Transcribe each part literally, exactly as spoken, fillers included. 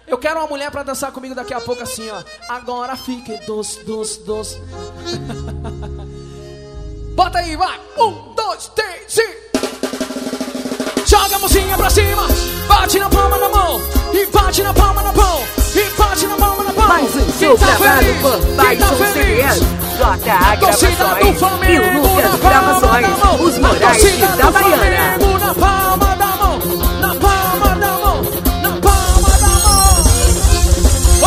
Eu quero uma mulher pra dançar comigo daqui a pouco assim, ó. Agora fique doce, doce, doce. Bota aí, vai. Um, dois, três e... Joga a mãozinha pra cima. Bate na palma da mão. E bate na palma da mão. E bate na palma da mão. Mais um show tá gravado feliz? por Baixão C D S, J A Gravações e o Lucas Gravações, os Moraes de Itabaiana. Na palma da mão, na palma da mão, na palma da mão. Oh!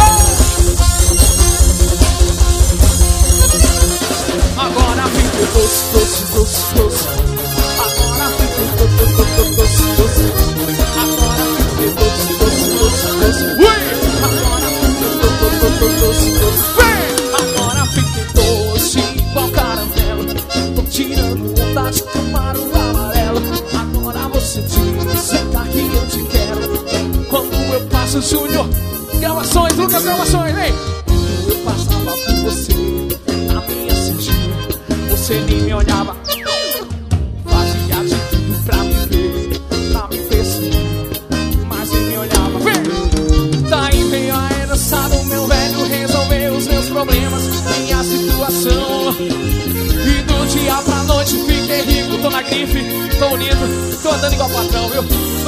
Agora fica doce, doce, doce, doce. Agora fica doce, doce, doce, doce. Agora fica doce, doce, doce, doce. Agora fica doce, doce, doce, doce. Agora fica doce igual caramelo. Tô tirando onda de camarão amarelo. Agora você diz, vem cá que eu te quero. Quando eu passo, Júnior Gravações, Lucas Gravações, vem. Quando eu passava por você na minha cintura, você nem me olhava. Fazia de tudo pra me ver, pra me perceber, mas nem me olhava. Vem! Daí veio a herança do meu velho, resolveu os meus problemas, minha situação. E do dia pra noite fiquei rico, tô na grife, tô unido, tô andando igual patrão, viu?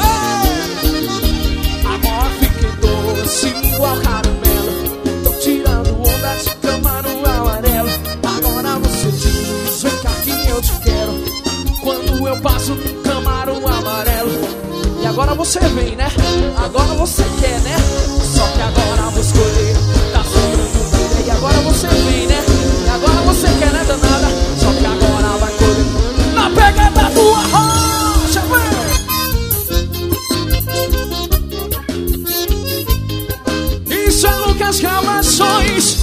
Agora fiquei doce igual caramelo. Tô tirando onda de camarão amarelo. Agora você diz, vem cá que eu te quero. Quando eu passo no camarão amarelo. E agora você vem, né? Agora você quer, né? Só que agora eu vou escolher. Tá sobrando vida. E agora você vem, né? E agora você quer, né, danada? Só que agora vai colher. Na pegada tua rocha, vem! Isso é Lucas Gravações.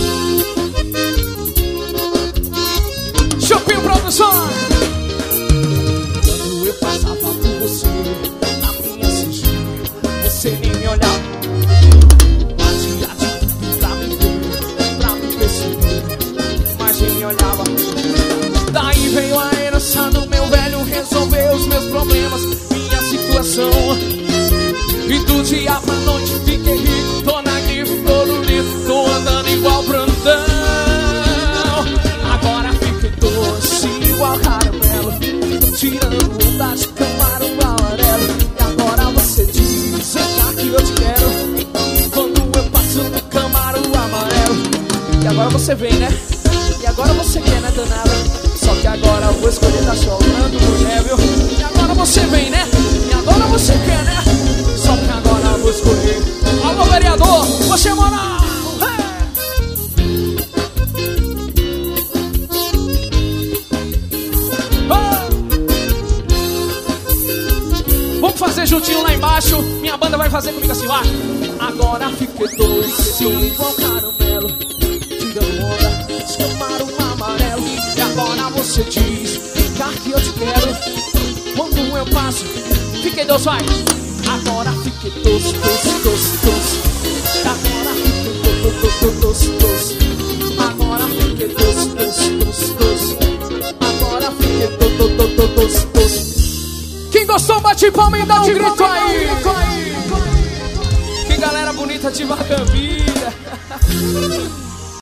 Chupinho Produções. Quando eu passava por você na minha cintura, você nem me olhava. Fazia de tudo pra me ver, pra me perceber, mas nem me olhava. Daí veio a herança do meu velho, resolveu os meus problemas, minha situação. E do dia pra noite fiquei rico, tô na grife, tô no livro, tô andando igual Brandão. Agora fiquei doce igual caramelo. Tô tirando onda de camarão amarelo. E agora você diz, vem cá que eu te quero. Quando eu passo no camarão amarelo. E agora você vem, né? E agora você quer, né, danada? Só que agora eu vou escolher, tá chorando, mulher, viu? E agora você vem, né? E agora você quer, né? Só que agora eu vou escolher. Alô, vereador, você moral! Vamos fazer juntinho lá embaixo. Minha banda vai fazer comigo assim, vai. Agora fiquei doce igual caramelo. Tirando onda, escamaram amarelo. E agora você diz, vem cá que eu te quero. Quando eu passo, fiquei doce, vai. Agora fiquei doce, doce, doce, doce. Agora fiquei doce, doce, doce. Agora fiquei doce, doce, doce, doce. Agora fiquei doce, doce, doce, doce. Quem gostou, bate palma e dá um grito aí. Que galera bonita de Macambira.